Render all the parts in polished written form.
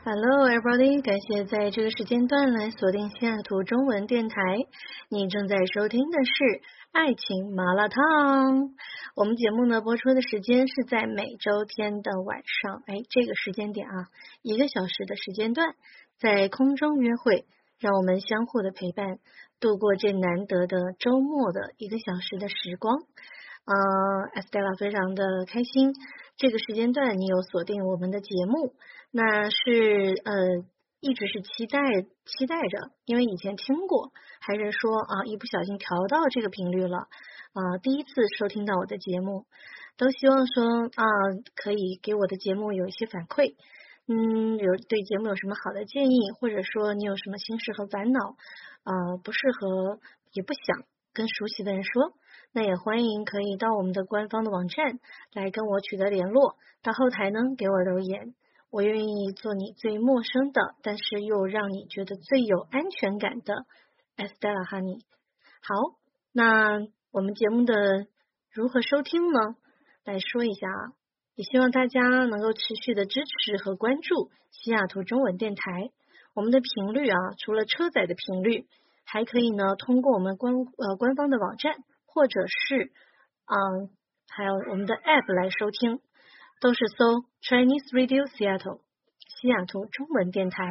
Hello, everybody！ 感谢在这个时间段来锁定西雅图中文电台。你正在收听的是《爱情麻辣烫》。我们节目呢播出的时间是在每周天的晚上，这个时间点啊，1个小时的时间段，在空中约会，让我们相互的陪伴，度过这难得的周末的1个小时的时光。Estella 非常的开心，这个时间段你有锁定我们的节目，那是一直是期待着，因为以前听过，还是说一不小心调到这个频率了，第一次收听到我的节目，都希望说可以给我的节目有一些反馈，对节目有什么好的建议，或者说你有什么心事和烦恼，不适合也不想跟熟悉的人说。那也欢迎可以到我们的官方的网站来跟我取得联络，到后台呢给我留言，我愿意做你最陌生的，但是又让你觉得最有安全感的 Estella Honey。 好，那我们节目的如何收听呢？来说一下也希望大家能够持续的支持和关注西雅图中文电台。我们的频率除了车载的频率，还可以呢通过我们官方的网站，或者是还有我们的 App 来收听，都是搜 Chinese Radio Seattle 西雅图中文电台。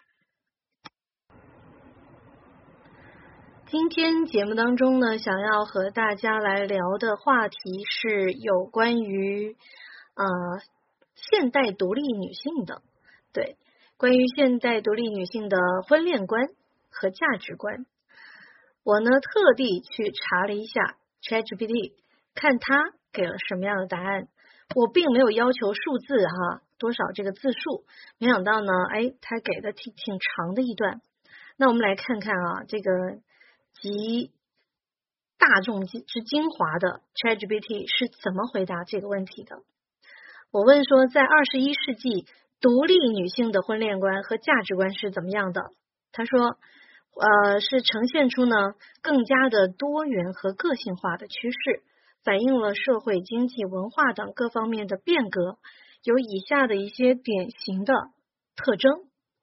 今天节目当中呢，想要和大家来聊的话题是有关于现代独立女性的，对，关于现代独立女性的婚恋观和价值观。我呢特地去查了一下 ChatGPT， 看它给了什么样的答案。我并没有要求数字多少这个字数，没想到呢它给的挺长的一段。那我们来看看这个集大众之精华的 ChatGPT 是怎么回答这个问题的。我问说，在21世纪独立女性的婚恋观和价值观是怎么样的？他说是呈现出呢更加的多元和个性化的趋势，反映了社会、经济、文化等各方面的变革，有以下的一些典型的特征。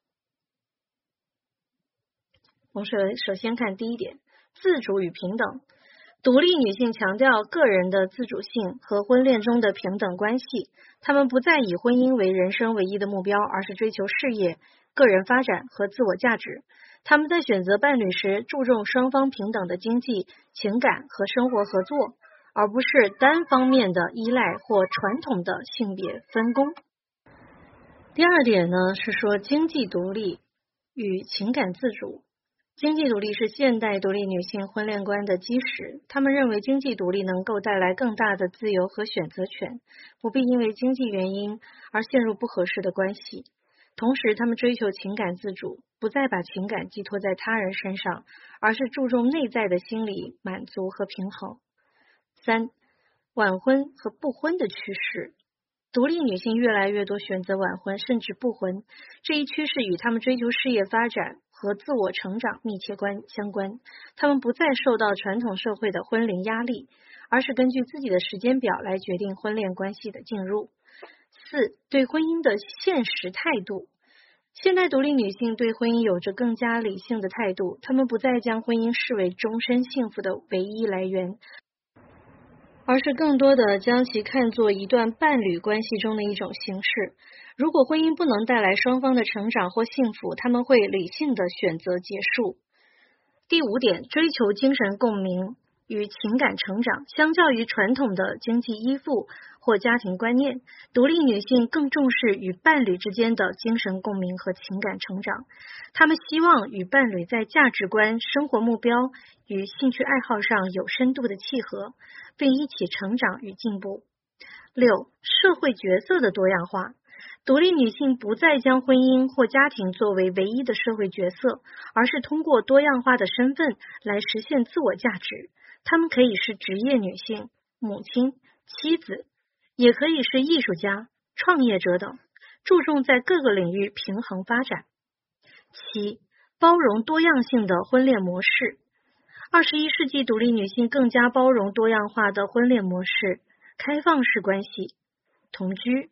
我们首先看第一点，自主与平等。独立女性强调个人的自主性和婚恋中的平等关系，她们不再以婚姻为人生唯一的目标，而是追求事业、个人发展和自我价值。他们在选择伴侣时注重双方平等的经济、情感和生活合作，而不是单方面的依赖或传统的性别分工。第二点呢，是说经济独立与情感自主。经济独立是现代独立女性婚恋观的基石，她们认为经济独立能够带来更大的自由和选择权，不必因为经济原因而陷入不合适的关系。同时，她们追求情感自主，不再把情感寄托在他人身上，而是注重内在的心理满足和平衡。3. 晚婚和不婚的趋势。独立女性越来越多选择晚婚甚至不婚，这一趋势与她们追求事业发展和自我成长密切相关。她们不再受到传统社会的婚龄压力，而是根据自己的时间表来决定婚恋关系的进入。4. 对婚姻的现实态度。现代独立女性对婚姻有着更加理性的态度，她们不再将婚姻视为终身幸福的唯一来源，而是更多的将其看作一段伴侣关系中的一种形式。如果婚姻不能带来双方的成长或幸福，他们会理性的选择结束。第5点，追求精神共鸣与情感成长。相较于传统的经济依附或家庭观念，独立女性更重视与伴侣之间的精神共鸣和情感成长。她们希望与伴侣在价值观、生活目标与兴趣爱好上有深度的契合，并一起成长与进步。6. 社会角色的多样化。独立女性不再将婚姻或家庭作为唯一的社会角色，而是通过多样化的身份来实现自我价值。她们可以是职业女性、母亲、妻子，也可以是艺术家、创业者等，注重在各个领域平衡发展。7. 包容多样性的婚恋模式。21世纪独立女性更加包容多样化的婚恋模式，开放式关系、同居、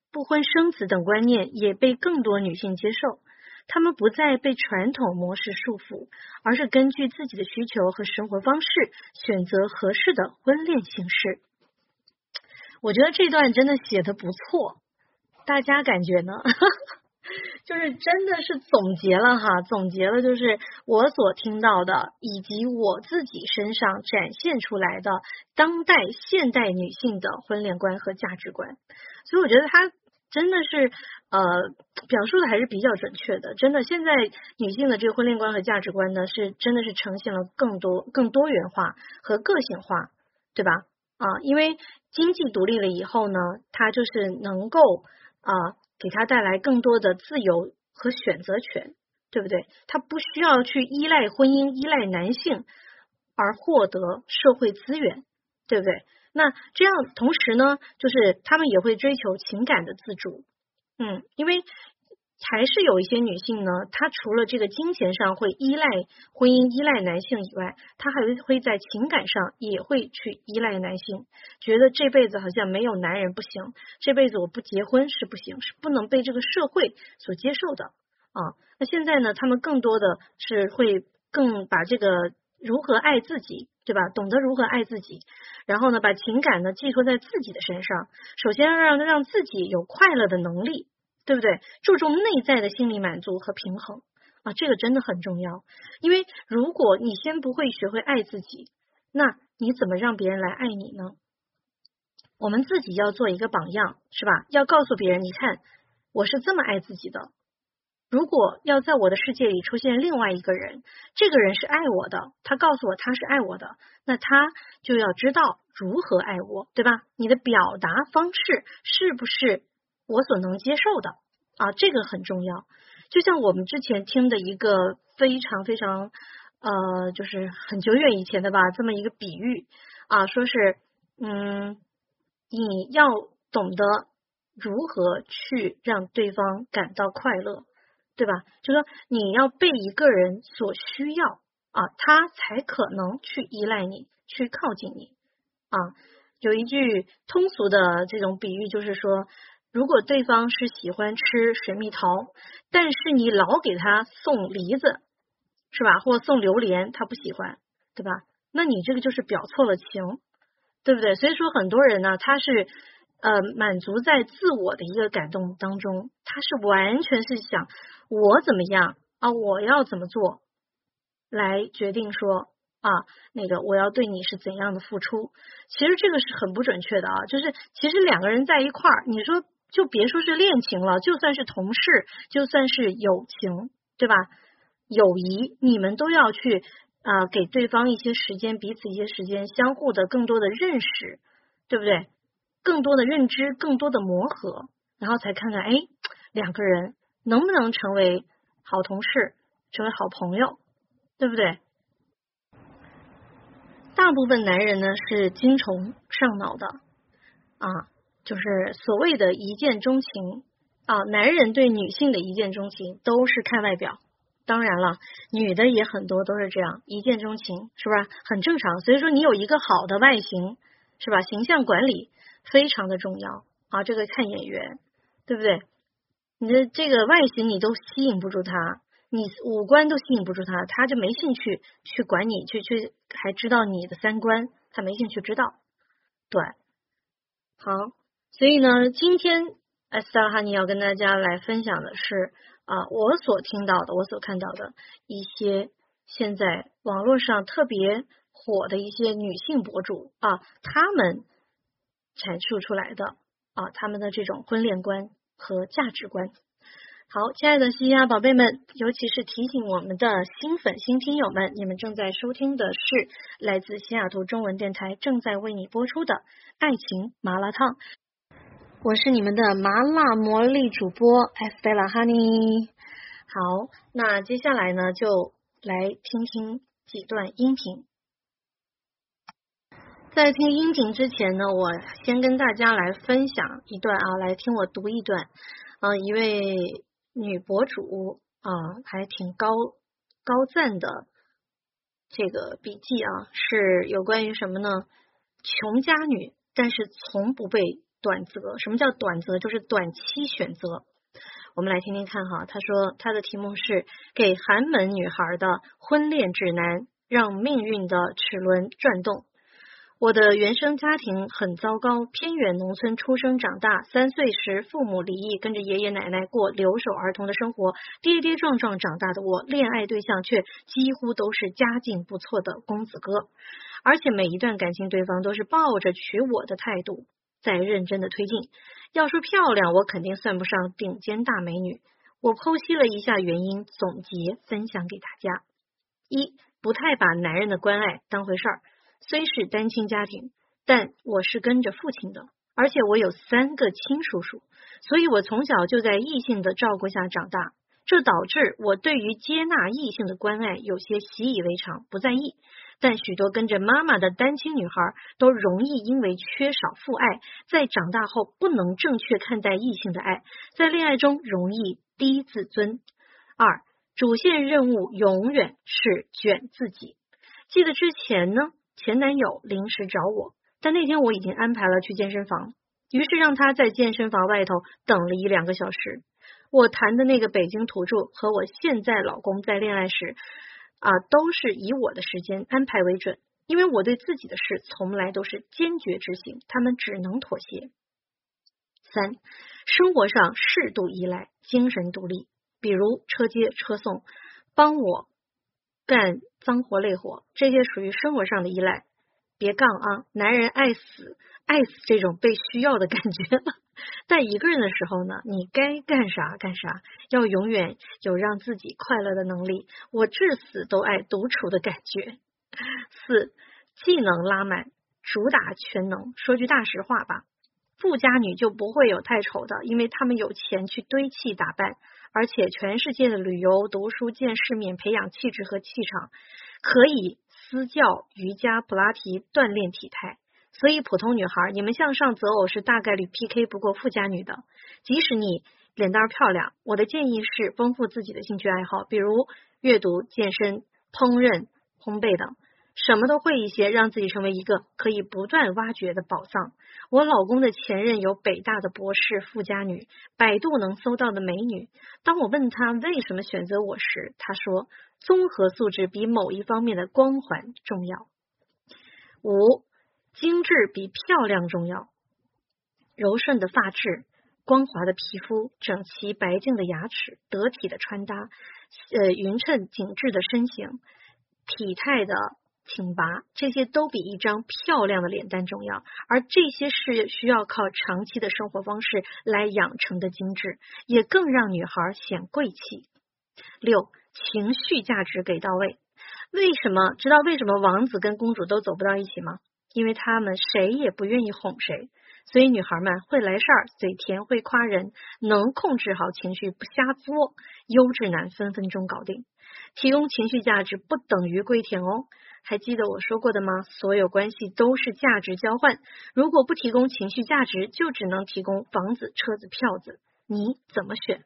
不婚生子等观念也被更多女性接受，她们不再被传统模式束缚，而是根据自己的需求和生活方式选择合适的婚恋形式。我觉得这段真的写得不错，大家感觉呢？就是真的是总结了哈，总结了就是我所听到的以及我自己身上展现出来的当代现代女性的婚恋观和价值观，所以我觉得它真的是表述的还是比较准确的。真的，现在女性的这个婚恋观和价值观呢，是真的是呈现了更多元化和个性化，对吧？因为经济独立了以后呢，它就是能够给他带来更多的自由和选择权，对不对？他不需要去依赖婚姻、依赖男性而获得社会资源，对不对？那这样同时呢，就是他们也会追求情感的自主，因为还是有一些女性呢，她除了这个金钱上会依赖婚姻、依赖男性以外，她还会在情感上也会去依赖男性，觉得这辈子好像没有男人不行，这辈子我不结婚是不行，是不能被这个社会所接受的那现在呢，他们更多的是会更把这个如何爱自己，对吧？懂得如何爱自己，然后呢，把情感呢寄托在自己的身上，首先让自己有快乐的能力，对不对？注重内在的心理满足和平衡这个真的很重要。因为如果你先不会学会爱自己，那你怎么让别人来爱你呢？我们自己要做一个榜样，是吧？要告诉别人，你看我是这么爱自己的。如果要在我的世界里出现另外一个人，这个人是爱我的，他告诉我他是爱我的，那他就要知道如何爱我，对吧？你的表达方式是不是我所能接受的这个很重要。就像我们之前听的一个非常非常就是很久远以前的吧，这么一个比喻说是你要懂得如何去让对方感到快乐，对吧？就说你要被一个人所需要他才可能去依赖你，去靠近你有一句通俗的这种比喻，就是说，如果对方是喜欢吃水蜜桃，但是你老给他送梨子，是吧？或送榴莲，他不喜欢，对吧？那你这个就是表错了情，对不对？所以说很多人呢，他是满足在自我的一个感动当中，他是完全是想我怎么样我要怎么做来决定说那个我要对你是怎样的付出。其实这个是很不准确的就是其实两个人在一块儿，你说就别说是恋情了，就算是同事，就算是友情，对吧？友谊你们都要去给对方一些时间，彼此一些时间，相互的更多的认识，对不对？更多的认知，更多的磨合，然后才看看两个人能不能成为好同事，成为好朋友，对不对？大部分男人呢是精虫上脑的就是所谓的一见钟情男人对女性的一见钟情都是看外表，当然了，女的也很多都是这样一见钟情，是吧？很正常。所以说你有一个好的外形，是吧？形象管理非常的重要这个看眼缘，对不对？你的这个外形你都吸引不住他，你五官都吸引不住他，他就没兴趣去管你，去还知道你的三观，他没兴趣知道。对，好，所以呢，今天艾斯达哈尼要跟大家来分享的是我所听到的，我所看到的一些现在网络上特别火的一些女性博主她们阐述出来的她们的这种婚恋观和价值观。好，亲爱的西亚宝贝们，尤其是提醒我们的新粉新听友们，你们正在收听的是来自西雅图中文电台正在为你播出的爱情麻辣烫。我是你们的麻辣魔力主播 Estella Honey。好，那接下来呢，就来听听几段音频。在听音频之前呢，我先跟大家来分享一段来听我读一段一位女博主还挺高赞的这个笔记是有关于什么呢？穷家女，但是从不被短择。什么叫短择？就是短期选择。我们来听听看哈，他说他的题目是给寒门女孩的婚恋指南，让命运的齿轮转动。我的原生家庭很糟糕，偏远农村出生长大，3岁时父母离异，跟着爷爷奶奶过留守儿童的生活，跌跌撞撞长大的我，恋爱对象却几乎都是家境不错的公子哥，而且每一段感情对方都是抱着娶我的态度在认真的推进。要说漂亮，我肯定算不上顶尖大美女。我剖析了一下原因，总结分享给大家。一，不太把男人的关爱当回事儿。虽是单亲家庭，但我是跟着父亲的，而且我有3个亲叔叔，所以我从小就在异性的照顾下长大，这导致我对于接纳异性的关爱有些习以为常，不在意。但许多跟着妈妈的单亲女孩都容易因为缺少父爱，在长大后不能正确看待异性的爱，在恋爱中容易低自尊。2，主线任务永远是卷自己。记得之前呢，前男友临时找我，但那天我已经安排了去健身房，于是让他在健身房外头等了1-2个小时。我谈的那个北京土著和我现在老公在恋爱时都是以我的时间安排为准，因为我对自己的事从来都是坚决执行，他们只能妥协。3，生活上适度依赖，精神独立，比如车接车送，帮我干脏活累活，这些属于生活上的依赖。别杠啊，男人爱死这种被需要的感觉。但一个人的时候呢，你该干啥干啥，要永远有让自己快乐的能力。我至死都爱独处的感觉。4，技能拉满，主打全能。说句大实话吧，富家女就不会有太丑的，因为他们有钱去堆砌打扮，而且全世界的旅游、读书、见世面，培养气质和气场，可以私教、瑜伽、普拉提锻炼体态。所以普通女孩，你们向上择偶是大概率 PK 不过富家女的。即使你脸蛋漂亮，我的建议是丰富自己的兴趣爱好，比如阅读、健身、烹饪、烘焙等，什么都会一些，让自己成为一个可以不断挖掘的宝藏。我老公的前任有北大的博士、富家女，百度能搜到的美女。当我问他为什么选择我时，他说综合素质比某一方面的光环重要。5，精致比漂亮重要。柔顺的发质，光滑的皮肤，整齐白净的牙齿，得体的穿搭，匀称紧致的身形，体态的挺拔，这些都比一张漂亮的脸蛋重要，而这些是需要靠长期的生活方式来养成的精致，也更让女孩显贵气。6，情绪价值给到位。知道为什么王子跟公主都走不到一起吗？因为他们谁也不愿意哄谁，所以女孩们会来事儿，嘴甜，会夸人，能控制好情绪，不瞎作，优质男分分钟搞定。提供情绪价值不等于跪舔哦，还记得我说过的吗？所有关系都是价值交换，如果不提供情绪价值，就只能提供房子、车子、票子，你怎么选？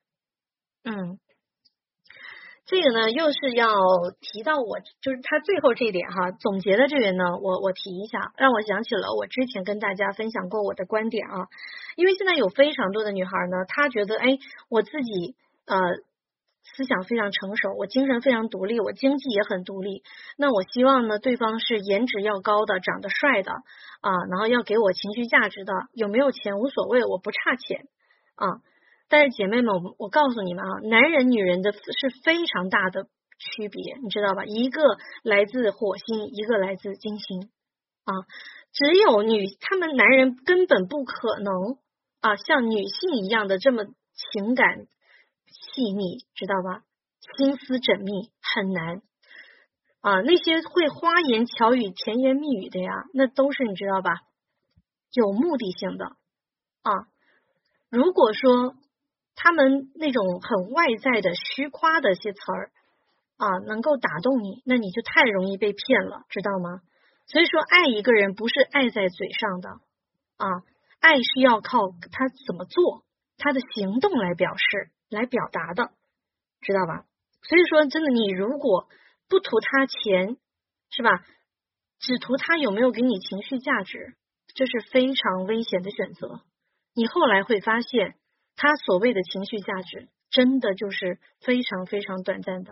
这个呢，又是要提到我，就是他最后这一点哈，总结的这个呢，我提一下，让我想起了我之前跟大家分享过我的观点啊。因为现在有非常多的女孩呢，她觉得我自己思想非常成熟，我精神非常独立，我经济也很独立，那我希望呢，对方是颜值要高的，长得帅的然后要给我情绪价值的，有没有钱无所谓，我不差钱但是姐妹们，我告诉你们男人女人的是非常大的区别，你知道吧？一个来自火星，一个来自金星只有他们男人根本不可能像女性一样的这么情感细腻，知道吧？心思缜密很难那些会花言巧语、甜言蜜语的呀，那都是你知道吧？有目的性的如果说他们那种很外在的虚夸的一些词儿能够打动你，那你就太容易被骗了，知道吗？所以说爱一个人不是爱在嘴上的爱是要靠他怎么做，他的行动来表示来表达的，知道吧？所以说真的，你如果不图他钱，是吧，只图他有没有给你情绪价值，这是非常危险的选择你后来会发现，他所谓的情绪价值，真的就是非常非常短暂的。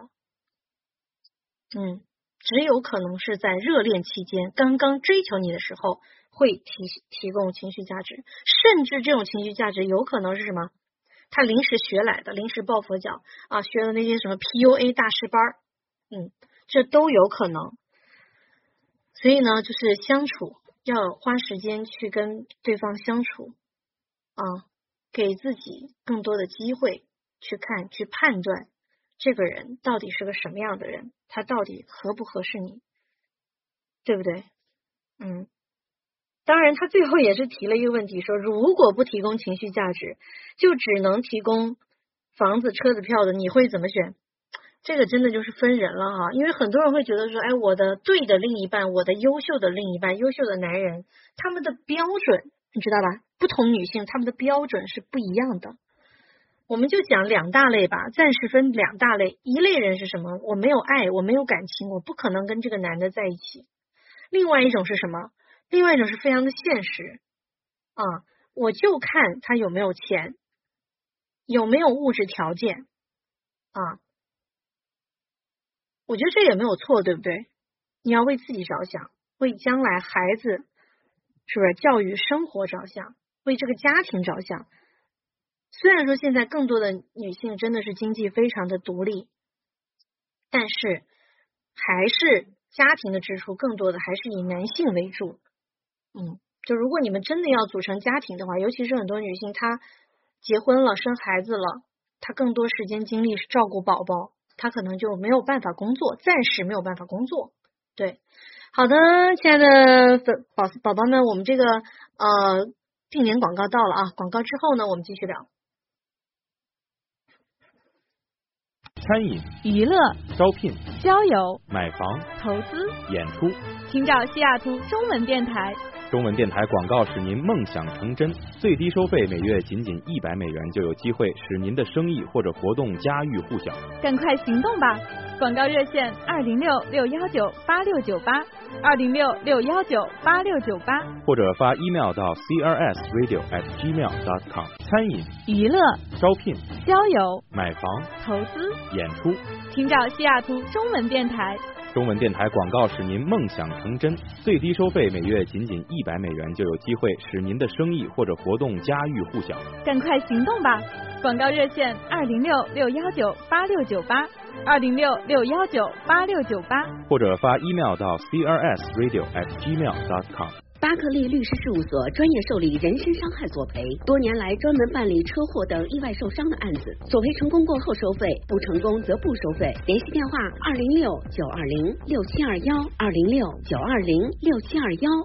只有可能是在热恋期间，刚刚追求你的时候，会提供情绪价值，甚至这种情绪价值有可能是什么？他临时学来的，临时抱佛脚啊，学的那些什么 PUA 大师班，这都有可能。所以呢，就是相处要花时间去跟对方相处啊，给自己更多的机会去看、去判断这个人到底是个什么样的人，他到底合不合适你，对不对？当然他最后也是提了一个问题，说如果不提供情绪价值，就只能提供房子车子票的，你会怎么选？这个真的就是分人了哈，因为很多人会觉得说，哎，我的对的另一半，我的优秀的另一半，优秀的男人，他们的标准你知道吧？不同女性他们的标准是不一样的。我们就讲两大类吧，暂时分两大类。一类人是什么？我没有爱，我没有感情，我不可能跟这个男的在一起。另外一种是什么？另外一种是非常的现实啊，我就看他有没有钱，有没有物质条件啊。我觉得这也没有错，对不对？你要为自己着想，为将来孩子是不是教育生活着想，为这个家庭着想。虽然说现在更多的女性真的是经济非常的独立，但是还是家庭的支出更多的还是以男性为主。就如果你们真的要组成家庭的话，尤其是很多女性她结婚了生孩子了，她更多时间精力是照顾宝宝，她可能就没有办法工作，暂时没有办法工作。对，好的，亲爱的宝宝们，我们这个定点广告到了啊，广告之后呢，我们继续聊。 餐饮、 娱乐、 招聘、 交友、 买房、 投资、 演出， 请找西雅图中文电台。 中文电台广告使您梦想成真，最低收费每月仅仅$100，就有机会使您的生意或者活动家喻户晓。 赶快行动吧！广告热线206-619-8698，206-619-8698， 或者发 email 到 crsradio@gmail.com。餐饮、 娱乐、 招聘、 交友、 买房、 投资、 演出， 请找西雅图中文电台。 中文电台广告使您梦想成真，最低收费每月仅仅$100，就有机会使您的生意或者活动家喻户晓。 赶快行动吧！广告热线206-619-8698，206-619-8698， 或者发 email 到 crsradio@gmail.com。 巴克利律师事务所专业受理人身伤害索赔，多年来专门办理车祸等意外受伤的案子，索赔成功过后收费，不成功则不收费。联系电话206-920-6721，206-920-6721。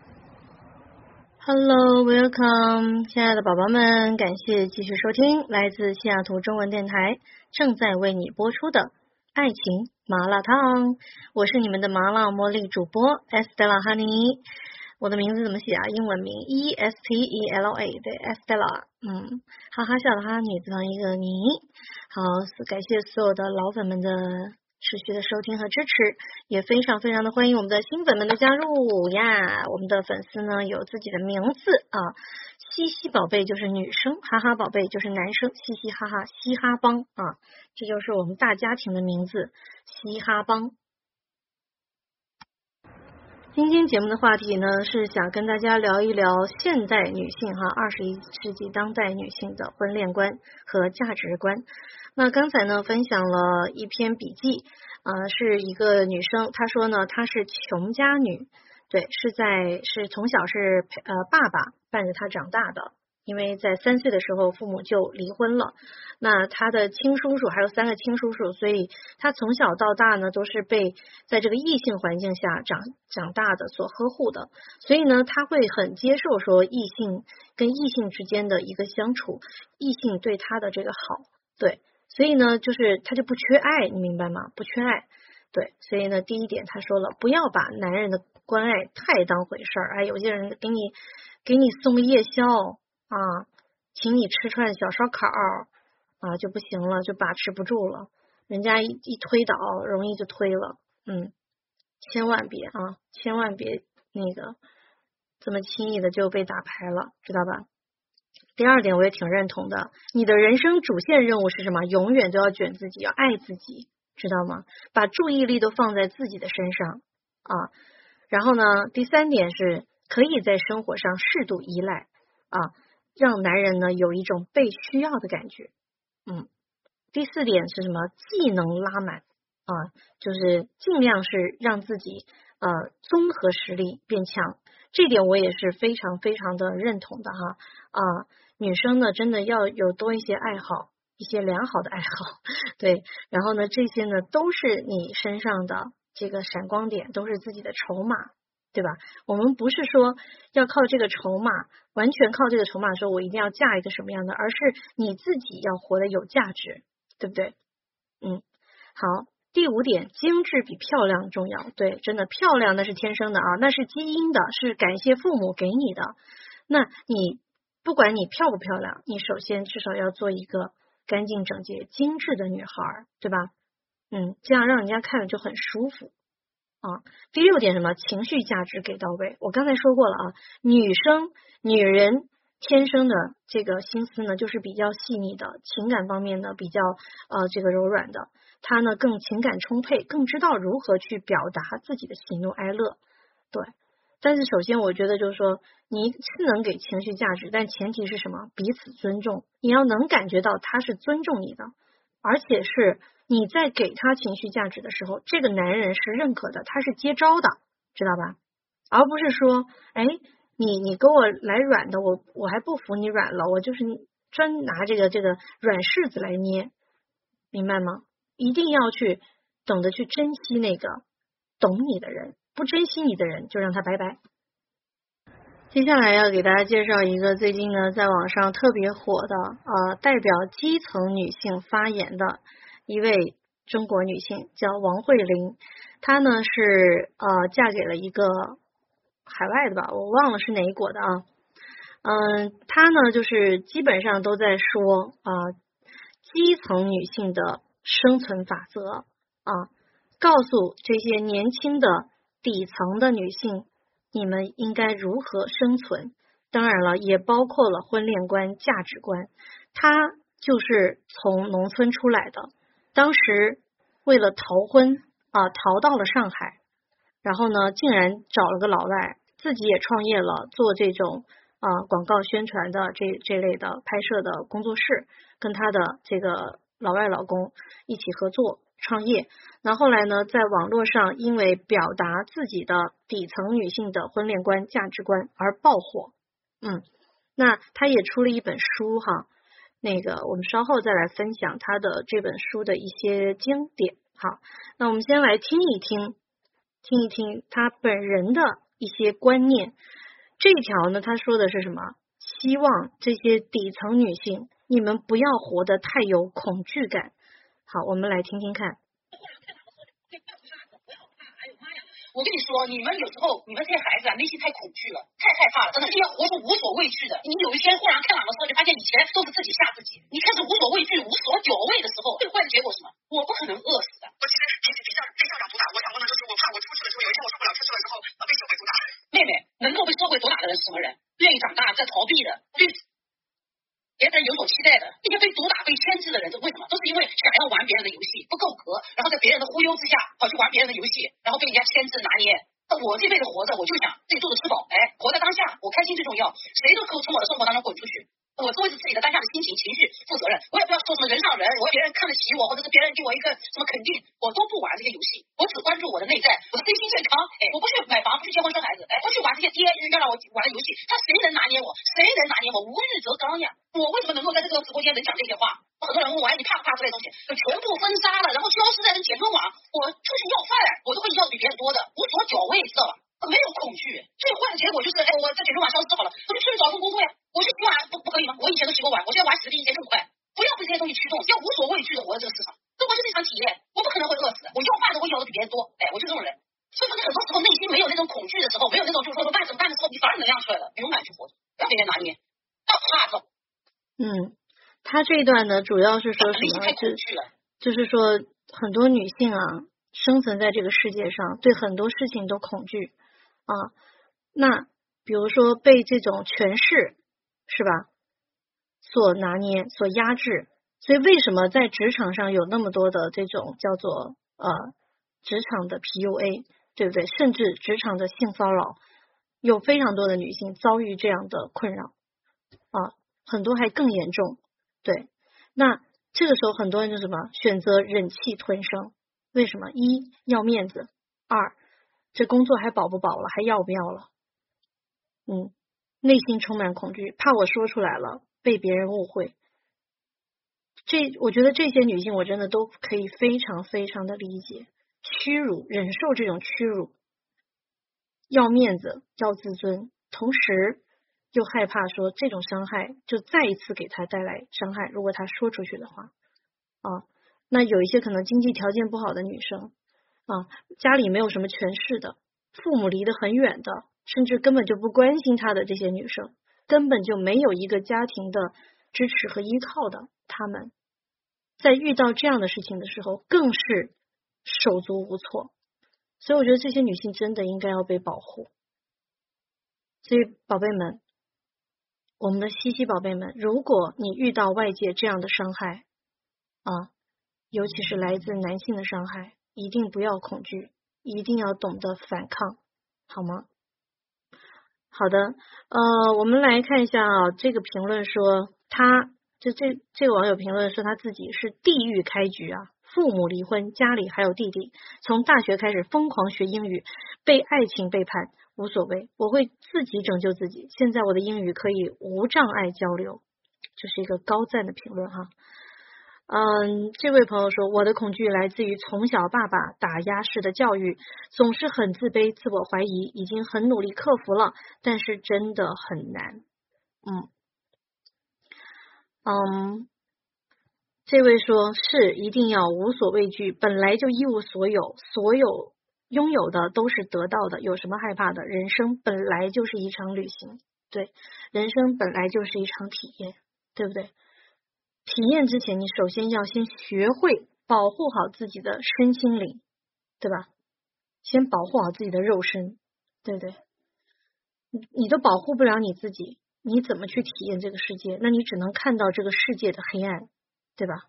Hello, welcome， 亲爱的宝宝们，感谢继续收听来自西雅图中文电台正在为你播出的爱情麻辣烫，我是你们的麻辣茉莉主播 Estella Honey。我的名字怎么写啊？英文名 Estella， 对 Estella， 哈哈笑的哈，女字旁一个你。好，感谢所有的老粉们的持续的收听和支持，也非常非常的欢迎我们的新粉们的加入呀。我们的粉丝呢有自己的名字啊，嘻嘻宝贝就是女生，哈哈宝贝就是男生，嘻嘻哈哈嘻哈帮啊，这就是我们大家庭的名字，嘻哈帮。今天节目的话题呢，是想跟大家聊一聊现代女性21世纪当代女性的婚恋观和价值观。那刚才呢分享了一篇笔记，是一个女生，她说呢她是穷家女，对，是从小是爸爸伴着她长大的。因为在3岁的时候父母就离婚了，那他的亲叔叔还有3个亲叔叔，所以他从小到大呢都是被在这个异性环境下长大的所呵护的，所以呢他会很接受说异性跟异性之间的一个相处，异性对他的这个好，对，所以呢就是他就不缺爱，你明白吗？不缺爱，对，所以呢第一点他说了，不要把男人的关爱太当回事儿，有些人给你送夜宵请你吃串小烧烤就不行了，就把持不住了，人家一推倒容易就推了，千万别那个这么轻易的就被打牌了，知道吧？ 第二点我也挺认同的，你的人生主线任务是什么？永远都要卷自己，要爱自己，知道吗？把注意力都放在自己的身上啊。然后呢，第三点是可以在生活上适度依赖啊，让男人呢有一种被需要的感觉。第四点是什么？技能拉满啊，就是尽量是让自己综合实力变强。这点我也是非常非常的认同的哈啊，女生呢真的要有多一些爱好，一些良好的爱好，对，然后呢这些呢都是你身上的这个闪光点，都是自己的筹码，对吧？我们不是说要靠这个筹码，完全靠这个筹码说我一定要嫁一个什么样的，而是你自己要活得有价值，对不对？好。第五点，精致比漂亮重要。对，真的漂亮那是天生的啊，那是基因的，是感谢父母给你的。那你不管你漂不漂亮，你首先至少要做一个干净整洁、精致的女孩，对吧？这样让人家看着就很舒服啊。第六点什么？情绪价值给到位。我刚才说过了啊，女人天生的这个心思呢，就是比较细腻的，情感方面呢比较这个柔软的。他呢更情感充沛，更知道如何去表达自己的喜怒哀乐，对。但是首先我觉得就是说，你是能给情绪价值，但前提是什么？彼此尊重，你要能感觉到他是尊重你的，而且是你在给他情绪价值的时候，这个男人是认可的，他是接招的，知道吧？而不是说，你给我来软的，我还不服你软了，我就是专拿这个软柿子来捏，明白吗？一定要去懂得去珍惜那个懂你的人，不珍惜你的人就让他拜拜。接下来要给大家介绍一个最近呢在网上特别火的代表基层女性发言的一位中国女性，叫王慧玲。她呢是嫁给了一个海外的吧，我忘了是哪一国的啊。她呢就是基本上都在说基层女性的生存法则告诉这些年轻的底层的女性，你们应该如何生存。当然了，也包括了婚恋观、价值观。她就是从农村出来的，当时为了逃婚逃到了上海，然后呢竟然找了个老外，自己也创业了，做这种广告宣传的这类的拍摄的工作室，跟她的这个老外老公一起合作创业。那后来呢，在网络上因为表达自己的底层女性的婚恋观、价值观而爆火。那她也出了一本书哈，那个我们稍后再来分享她的这本书的一些经典。好，那我们先来听一听她本人的一些观念。这一条呢，她说的是什么？希望这些底层女性，你们不要活得太有恐惧感。好，我们来听听看。 我跟你说，你们有时候你们这些孩子内心太恐惧了，太害怕了，真的是要活出无所畏惧的。你有一天忽然开朗的时候，就发现以前都是自己吓自己，你开始无所畏惧、无所久畏的时候，会换结果什么？我不可能饿死的。我其实被校长毒打，我想问的就是，我怕我出去的时候，有一天我受不了出去的时候，被社会毒打。妹妹，能够被社会毒打的人是什么人？愿意长大在逃避的，对别人有所期待的。那些被毒打、被牵制的人，是为什么？都是因为想要玩别人的游戏，不够格，然后在别人的忽悠之下跑去玩别人的游戏，然后被人家牵制拿捏。我这辈子活着，我就想自己肚子吃饱，活在当下，我开心最重要。谁都可以从我的生活当中滚出去，我是为自己的当下的心情、情绪负责任。我也不要说什么人上人，我要别人看得起我，或者是别人给我一个什么肯定，我都不玩这些游戏。我只关注我的内在，我的身心健康。我不去买房，不去结婚生孩子，不去玩这些爹要让我玩的游戏。他谁能拿捏我？谁能拿捏我？无欲则刚呀！我为什么能够在这个直播间能讲这些话？很多人问我，你怕不怕这类东西？全部封杀了，然后消失在这简论网。我出去要饭，我都会要比别人多的，无所脚位，知道吧？没有恐惧，最坏的结果就是，我在简论网消失好了，我就出去找份工作呀。我去洗碗不可以吗？我以前都洗过碗，我现在碗洗的比以前更快。不要被这些东西驱动，要无所畏惧的活在这个市场。生活就是一场体验，我不可能会饿死，我要饭的我要的比别人多，我就这种人。所以说你很多时候内心没有那种恐惧的时候，没有那种就是说办怎么办的时候，你反而能量出来了，勇敢去活着，不要别人拿捏，不要怕这。 他这一段呢，主要是说什么？就是说很多女性生存在这个世界上，对很多事情都恐惧那比如说被这种权势是吧？ 所拿捏、所压制。所以为什么在职场上有那么多的这种叫做职场的 PUA， 对不对？甚至职场的性骚扰，有非常多的女性遭遇这样的困扰很多还更严重。对，那这个时候很多人就什么选择忍气吞声，为什么？一要面子，二这工作还保不保了，还要不要了？内心充满恐惧，怕我说出来了被别人误会。我觉得这些女性我真的都可以非常非常的理解，屈辱，忍受这种屈辱，要面子，要自尊，同时又害怕说这种伤害就再一次给她带来伤害，如果她说出去的话那有一些可能经济条件不好的女生家里没有什么权势的，父母离得很远的，甚至根本就不关心她的这些女生，根本就没有一个家庭的支持和依靠的，她们在遇到这样的事情的时候更是手足无措。所以我觉得这些女性真的应该要被保护。所以宝贝们，我们的西西宝贝们，如果你遇到外界这样的伤害尤其是来自男性的伤害，一定不要恐惧，一定要懂得反抗，好吗？好的，我们来看一下这个评论说这个网友评论说他自己是地狱开局父母离婚，家里还有弟弟，从大学开始疯狂学英语，被爱情背叛无所谓，我会自己拯救自己，现在我的英语可以无障碍交流。这是一个高赞的评论这位朋友说，我的恐惧来自于从小爸爸打压式的教育，总是很自卑，自我怀疑，已经很努力克服了，但是真的很难。这位说是一定要无所畏惧，本来就一无所有，所有拥有的都是得到的，有什么害怕的？人生本来就是一场旅行，对，人生本来就是一场体验，对不对？体验之前，你首先要先学会保护好自己的身心灵，对吧？先保护好自己的肉身，对不对？你都保护不了你自己，你怎么去体验这个世界？那你只能看到这个世界的黑暗，对吧？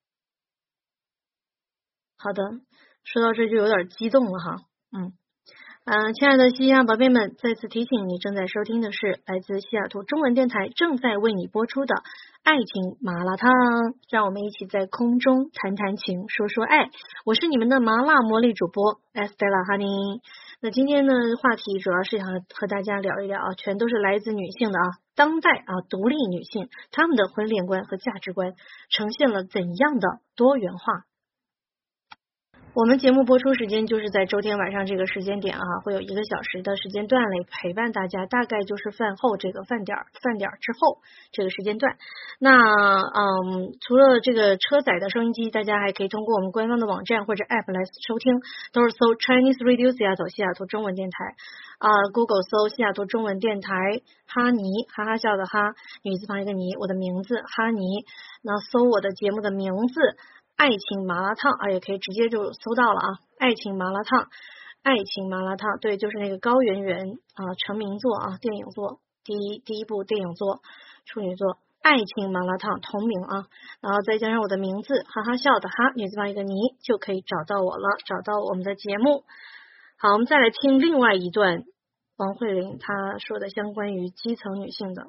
好的，说到这就有点激动了亲爱的西亚宝贝们，再次提醒你，正在收听的是来自西雅图中文电台正在为你播出的爱情麻辣烫，让我们一起在空中谈谈情，说说爱。我是你们的麻辣魔力主播 Estella Honey。那今天呢，话题主要是想和大家聊一聊全都是来自女性的当代独立女性，她们的婚恋观和价值观呈现了怎样的多元化。我们节目播出时间就是在周天晚上这个时间点会有1个小时的时间段来陪伴大家，大概就是饭后这个饭点之后这个时间段。那除了这个车载的收音机，大家还可以通过我们官方的网站或者 App 来收听，都是搜 Chinese Radio 西雅图中文电台Google 搜西雅图中文电台哈尼，哈哈笑的哈，女字旁一个尼，我的名字哈尼，那搜我的节目的名字爱情麻辣烫也可以直接就搜到了爱情麻辣烫，爱情麻辣烫，对，就是那个高圆圆成名作电影作第一部电影作处女作爱情麻辣烫同名然后再加上我的名字哈哈笑的哈，女字旁一个尼，就可以找到我了，找到我们的节目。好，我们再来听另外一段王慧玲她说的相关于基层女性的。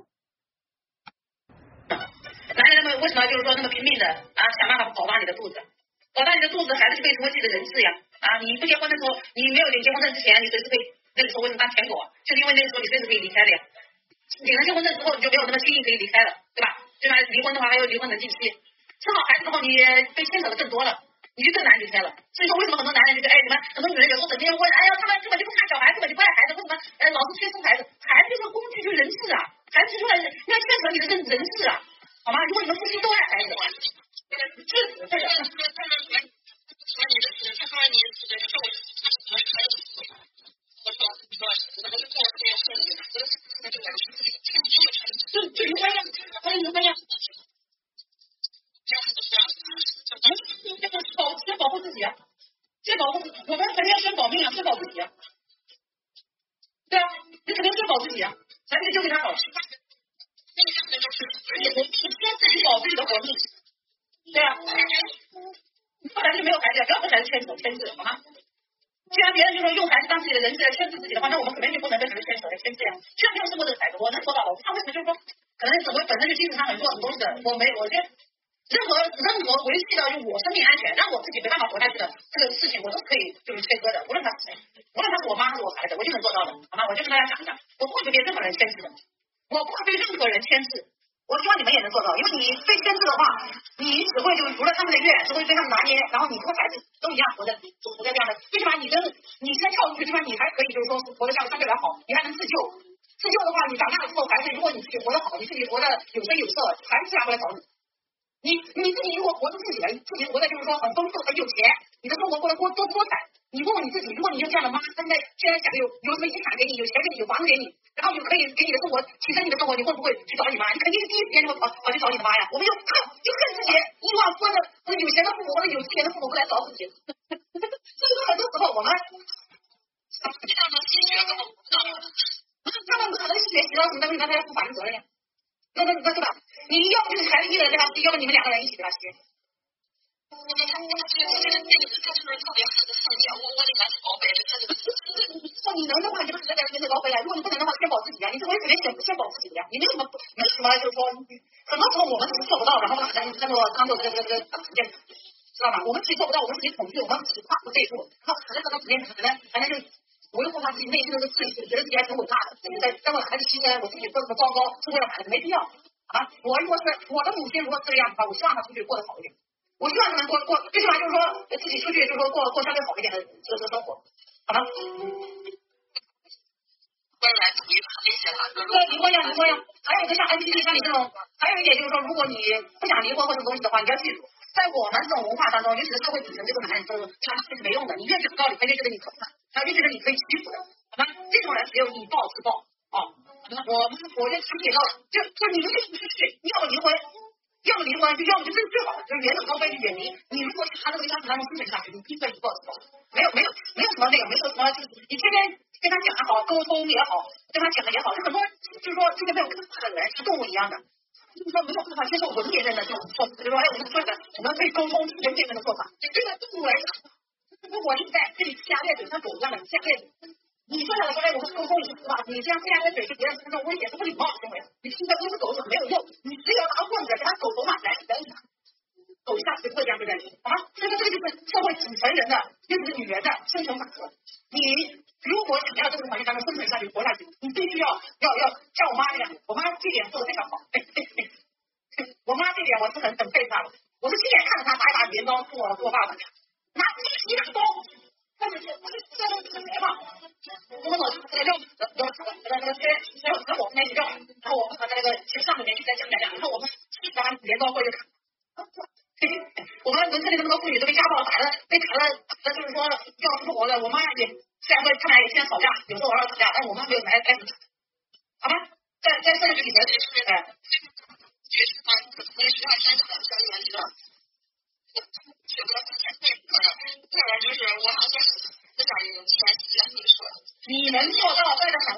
男人们为什么就是说那么拼命的想办法搞大你的肚子，搞大你的肚子，孩子就可以成为自己的人质呀你不结婚的时候，你没有领结婚证之前，你随时可以，那个时候为什么当舔狗就是因为那个时候你随时可以离开的呀，领了结婚证之后你就没有那么轻易可以离开了，对吧？离婚的话还有离婚的禁期，生好孩子之后你被牵扯的更多了，你就更难离开了。所以说为什么很多男人就你们很多女人有时候整天问他们根本就不看小孩，根本就不爱孩子，为什么老是催生孩子？孩子就是工具，就是人质孩子就是用来牵扯你的人质好吗？如果你们夫妻都爱孩子的话，这个他们说你的就说你这个我就离婚呀，他就离婚呀。先保护自己先保护我们肯定要先保命先保自己对你肯定先保自己孩子就给他好吃。 也能体现自己宝贝的活力，对啊，不然就没有孩子，不要跟孩子牵制，好吗？既然别人就说用孩子当自己的人质来牵制自己的话，那我们肯定就不能跟孩子牵手来牵制呀。虽然没有生过这个孩子，我能做到了。他为什么就是说，可能我本身就精神上很弱很多的，我觉得任何维系到就我生命安全，让我自己没办法活下去的这个事情，我都可以就是切割的，无论他是谁，无论他是我妈还是我孩子，我就能做到的，好吗？我就跟大家讲一讲，我不会被任何人牵制的，我不会被任何人牵制。我希望你们也能做到，因为你被牵制的话，你只会就是除了他们的愿，只会对他们拿捏，然后你和孩子都一样活在这样的。最起码你现在跳出去，最起码你还可以就是说活得相对来好，你还能自救。自救的话，你长大了之后，孩子如果你自己活得好，你自己活得有声有色，孩子自然会来找你。你自己如果活出自己来，自己活得就是说很丰富很有钱，你的生活过得多彩。你问问你自己，如果你有这样的妈，她现在想有什么遗产给你，有钱给你，有房子给你，然后就可以给你的生活提升你的生活，你会不会去找你妈？你肯定是第一时间就会跑去找你的妈呀。我们就恨自己亿万富翁的有钱的父母或者有资源的父母不来找自己。这是很多时候我们他们心学根本不知道，他们可能是学习到什么东西，他要负法律责任呀。那对吧？你要不就是孩子一个人对他吸，要不你们两个人一起对他吸。他就是特别恨你，我得赶紧报备。说你能的话，你就直接原则高飞了；如果你不能的话，先保自己呀。你这回肯定先保自己的呀。你没什么，就是说，很多时候我们是做不到，然后当做这个实践，知道吗？我们自己做不到，我们自己恐惧，我们自己跨不这一步，靠可能这个实践可能就维护他自己内心的自信，觉得自己还挺伟大的。在为孩子牺牲，我自己做这么糟糕，是为了孩子，没必要啊。我如果是我的母亲，如果这个样子的话，我希望他出去过得好一点。我希望他能过，最起码就是说自己出去就是说过相对好一点的这个生活，好吗？婚来主义很危险了。对，离婚呀。还有一个像 LGBT 像你这种，还有一点就是说，如果你不想离婚或者东西的话，你要记住，在我们这种文化当中，尤其是社会底层这个男人中，他是没用的。你越讲道理，他越觉得你可怕，他越觉得你可以欺负的，好吗？这种人只有以暴制暴啊。我就理解到了，就你们这不是要么离婚。要么离婚，就要么就最好的，就是原则高飞，就远离。你如果是他这个家庭当中生存下去，你必须要以暴制暴，没有什么那个，没有什么就是你天天跟他讲也好，沟通也好，跟他讲的也好，就很多就是说这些没有看法的人是动物一样的，就是说没有办法接受文明人的这种说法，对吧？我们说的我们可以沟通文明人的说法，这个动物来讲，如果你在这里呲牙咧嘴，像狗一样的呲牙咧嘴。你说下来说，哎，我们沟通一次吧。你这样呲牙咧嘴对别人是这种威胁，是不礼貌的行为。你听着不是狗是没有用，你只有拿棍子给他狗头马来等一下，狗一下子不会这样，对不对？好吗？所以说这个就是社会底层人的，尤其是女人的生存法则。你如果想要这个环境当中生存下去、活下去，你必须要像我妈这样，我妈这点做得非常好。我妈这点我是很佩服她的，我是亲眼看着她打一把镰刀做我爸爸，拿自己一把刀。但是这都是谁嘛？我们老师在教那个学我们那学校，然后我们在那个学校里面去再讲，然后我们拿镰刀过去砍。我们村里那么多妇女都被家暴打的，就是说要出活的。我妈也虽然说他俩也经常吵架，有时候偶尔吵架，但我妈没有挨死。好吧，在社会底层，学习班，那个学校现场教育完之后。学不到再来就是我还是不想有钱你说你能做到带着孩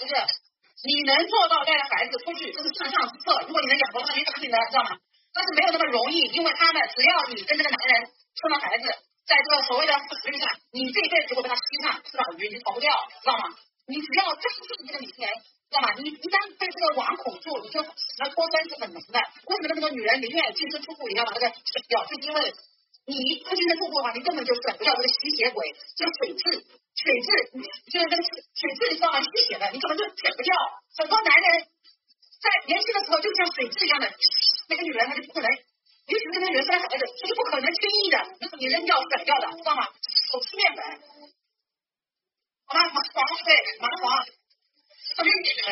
子出去，这是上之策。如果你能养活他，你肯定的，知道吗？但是没有那么容易，因为他们只要你跟这个男人生了孩子，在这个所谓的法律上，你这一辈子就会被他吸上吃到鱼，你跑不掉，知道吗？你只要正视这个女人，知道吗？你一旦被这个网恐住，你就要脱身是很难的。为什么那么多女人宁愿净身出户也要把这个掉？就是因为你不净身出户的话，你根本就甩不掉这个吸血鬼，这个水蛭，就是这个水蛭，你知道吗？吸血的，你根本就甩不掉。很多男人在年轻的时候就像水蛭一样的，那个女人她就不可能，尤其是那个女人生孩子，她就不可能轻易的让你扔掉甩掉的，知道吗？手吃面粉，好吧，麻黄。特别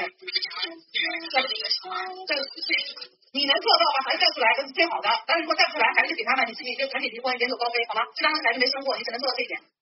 你能做到把孩子带出来，这是最好的。但是如果带不出来，孩子给他们，你自己就赶紧离婚，远走高飞，好吗？就当孩子没生过，你只能做到这一点。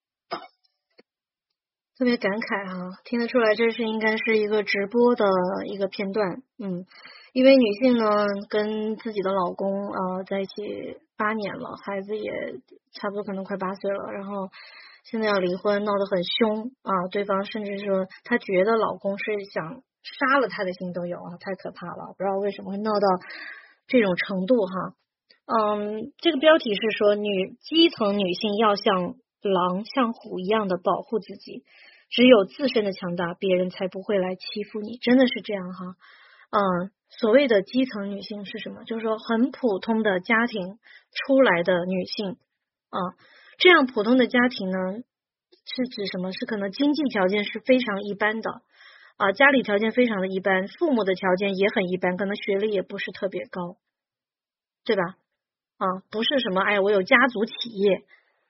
特别感慨啊，听得出来这是应该是一个直播的一个片段。因为女性呢跟自己的老公在一起8年了，孩子也差不多可能快8岁了，然后现在要离婚，闹得很凶啊！对方甚至说她觉得老公是想杀了她的心都有啊，太可怕了！不知道为什么会闹到这种程度哈。这个标题是说基层女性要像狼像虎一样的保护自己，只有自身的强大，别人才不会来欺负你，真的是这样哈。所谓的基层女性是什么？就是说很普通的家庭出来的女性这样普通的家庭呢，是指什么？是可能经济条件是非常一般的家里条件非常的一般，父母的条件也很一般，可能学历也不是特别高，对吧？不是什么我有家族企业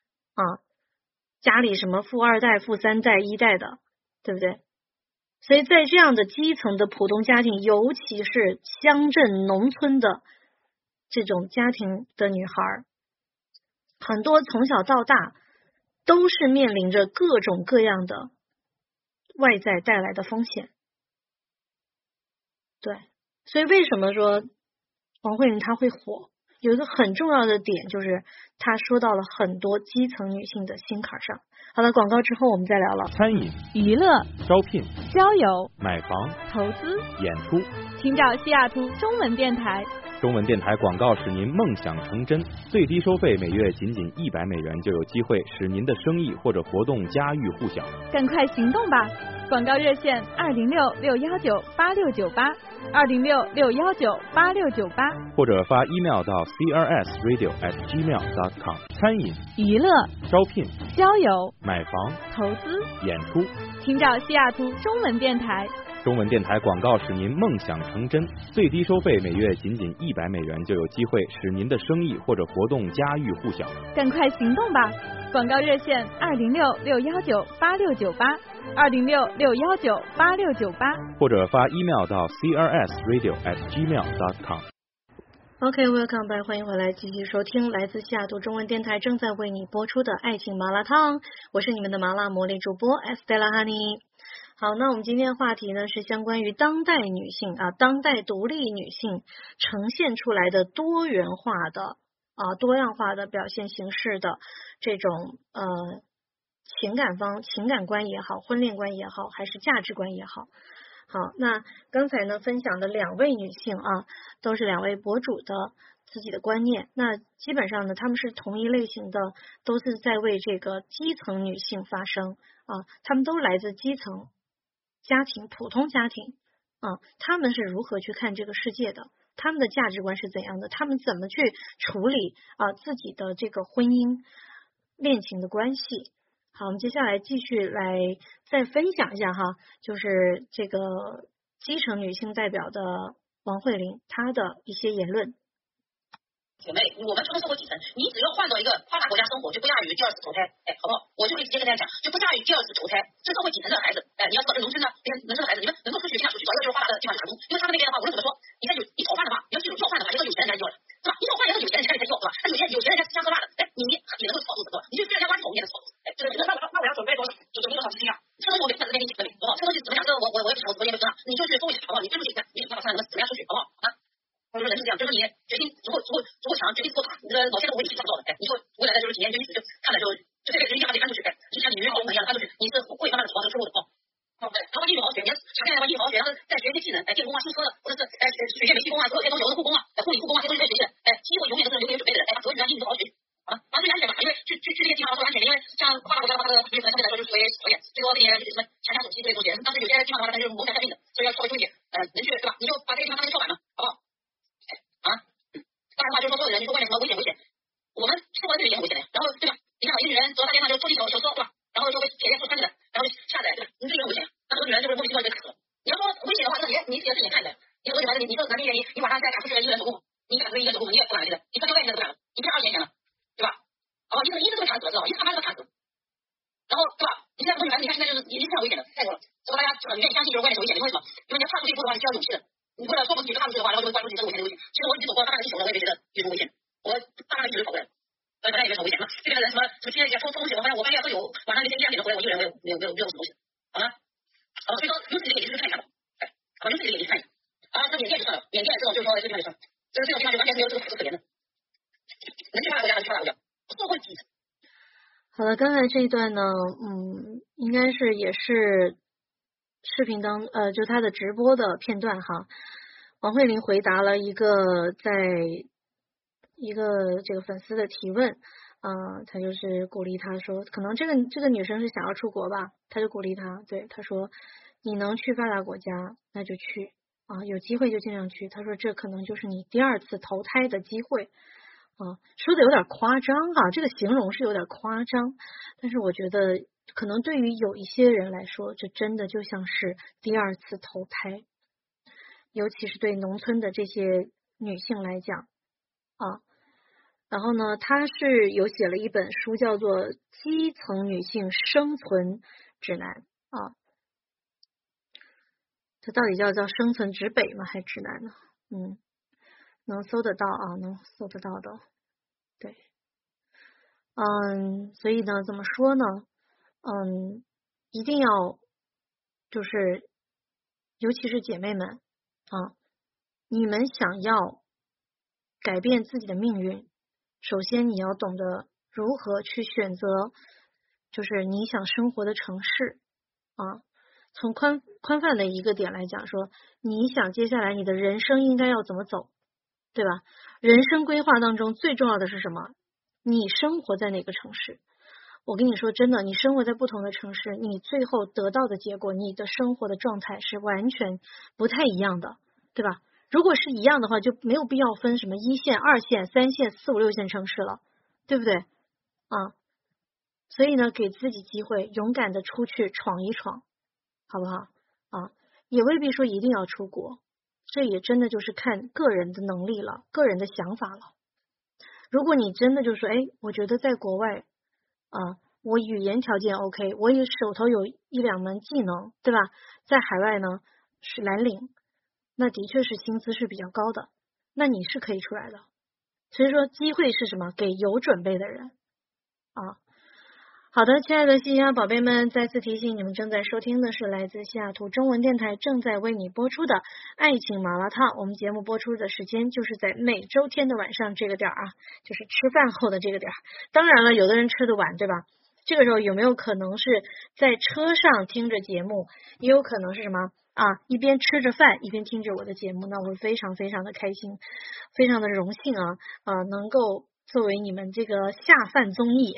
家里什么富二代、富三代、一代的，对不对？所以在这样的基层的普通家庭，尤其是乡镇农村的这种家庭的女孩，很多从小到大都是面临着各种各样的外在带来的风险。对，所以为什么说王慧玲她会火？有一个很重要的点，就是她说到了很多基层女性的心坎上。好了，广告之后我们再聊了。 餐饮、 娱乐、 招聘、 交友、 买房、 投资、 演出， 请找西雅图中文电台。 中文电台广告使您梦想成真，最低收费每月仅100美元，就有机会使您的生意或者活动家喻户晓。 赶快行动吧！广告热线206-619-8698，206-619-8698， 或者发 email 到 crsradio@gmail.com。餐饮、 娱乐、 招聘、 交友、 买房、 投资、 演出， 请找西雅图中文电台。 中文电台广告使您梦想成真，最低收费每月仅100美元，就有机会使您的生意或者活动家喻户晓。 赶快行动吧！广告热线206-619-8698，206-619-8698， 或者发 email 到 crsradio@gmail.com。 OK，welcome back， 欢迎回来，继续收听来自西雅图中文电台正在为你播出的爱情麻辣烫，我是你们的麻辣魔力主播 Estella Honey。好，那我们今天的话题呢是相关于当代女性当代独立女性呈现出来的多元化的多样化的表现形式的这种情感观也好，婚恋观也好，还是价值观也好。好，那刚才呢分享的2位女性都是2位博主的自己的观念，那基本上呢她们是同一类型的，都是在为这个基层女性发声她们都来自基层家庭，普通家庭他们是如何去看这个世界的，他们的价值观是怎样的，他们怎么去处理自己的这个婚姻恋情的关系。好，我们接下来继续来再分享一下就是这个基层女性代表的王慧玲她的一些言论。 姐妹，我们出生社会底层，你只要换到一个发达国家生活，就不亚于第2次投胎，好不好？我就会直接跟大家讲，就不亚于第2次投胎。这社会底层的孩子，你要知道，这农村的孩子，你们能够出去尽量出去，找一个就是发达的地方打工，因为他们那边的话，无论怎么说，你看你讨饭的话，你要记住，要饭的话，也是有钱人家要的，对吧？你要饭也是有钱人家才要，对吧？有钱人家吃香喝辣的，你也能够吃饱肚子，对吧？你就被人家挖口，你也能吃饱肚子，那我要准备多少？就准备多少资金这东西我给粉丝给你几个好不好？这东西怎么讲？我也不知道，你就去搜一下，好不好？你追出去看，你怎么看怎么样出去，好不好？我说人是这样，就是你决心足够强，决心足够大，你的老天都为你创造的。你说未来的就是几年就一直就看了就这辈子一定要得翻出去，就像你约好一样翻出去，你是会慢慢的朝这个出路的然后你好好学，你要强烈的话你好好学，然后再学一些技能，电工修车的，或者是水电煤气工所有这些东西，护工护理护工这些东西可以学习的。机会永远都是留给有准备的人。把格局安定，你就好好学反正最安全嘛，因为去这些地方说安全，因为像发达国家的话，它的法律可能相对来说就是稍微少一点，最多给你什么强手机这些东西。但是有些地方的话，它就是谋财害命的，所以要稍微注意点。能去对吧？你就把这个地方当成跳板嘛，好不好？当然话就是说，所有人，你说外面什么危险，我们生活在这里也很危险的。然后对吧？你看有一个女人走到大街上就坐地小车，对吧？然后就被铁链锁穿着的，然后就下载，对吧？你这个很危险。那这个女人就是莫名其妙就被卡了。你要说危险的话，那你自己的眼看的。你说你说男明愿意，你晚上现在赶出去一个人走路，你赶出去一个人走路，你也不敢的，你穿条外面都不敢了，你变2年前了，对吧？一直都被卡死了，知道吧？一直他妈都卡死。然后对吧？你现在很多女孩子，你看现在就是已经非常危险的，太多了。所以大家很愿意相信就是外面是危险的，因为什么？因为你要踏出去一步的话，你需要勇气的。你为了说服自己就踏出去的话，然后就会关注自己这个危险的危险。其实我已经走过大概1球了，我也没觉得有什么危险。我大概1球就跑过来了，所以本来也没什么危险嘛。这边的人什么今天偷东西，我发现我半夜都有，晚上那些1、2点钟回来，我一个人没有什么东西，好吗？好，所以说用自己的眼睛去看一下吧，用自己的眼睛看一下。那缅甸就算了，缅甸这种就是说这个地方就算，这种地方就完全是没有这个法治可言的，能去发达国家还是去发达国家，社会底层。 好了，刚才这一段呢，应该是也是视频就他的直播的片段哈。 王慧玲回答了一个这个粉丝的提问，他就是鼓励他说，可能这个女生是想要出国吧，他就鼓励他，对，他说你能去发达国家那就去有机会就尽量去，他说这可能就是你第二次投胎的机会。说的有点夸张这个形容是有点夸张，但是我觉得可能对于有一些人来说，这真的就像是第二次投胎，尤其是对农村的这些女性来讲然后呢，他是有写了一本书叫做《基层女性生存指南》这到底叫生存指北吗？还指南呢？能搜得到能搜得到的，对，所以呢，怎么说呢？一定要就是尤其是姐妹们你们想要改变自己的命运，首先你要懂得如何去选择就是你想生活的城市从宽泛的一个点来讲说，你想接下来你的人生应该要怎么走，对吧？人生规划当中最重要的是什么？你生活在哪个城市？我跟你说真的，你生活在不同的城市，你最后得到的结果，你的生活的状态是完全不太一样的，对吧？如果是一样的话，就没有必要分什么1线、2线、3线、4、5、6线城市了，对不对所以呢，给自己机会，勇敢的出去闯一闯，好不好也未必说一定要出国，这也真的就是看个人的能力了，个人的想法了。如果你真的就说我觉得在国外我语言条件 OK， 我也手头有1、2门技能，对吧？在海外呢是蓝领，那的确是薪资是比较高的，那你是可以出来的。所以说机会是什么？给有准备的人好的，亲爱的西雅宝贝们，再次提醒你们正在收听的是来自西雅图中文电台正在为你播出的爱情麻辣烫。我们节目播出的时间就是在每周天的晚上这个点就是吃饭后的这个点。当然了，有的人吃得晚，对吧？这个时候有没有可能是在车上听着节目，也有可能是什么一边吃着饭一边听着我的节目，那我非常非常的开心，非常的荣幸能够作为你们这个下饭综艺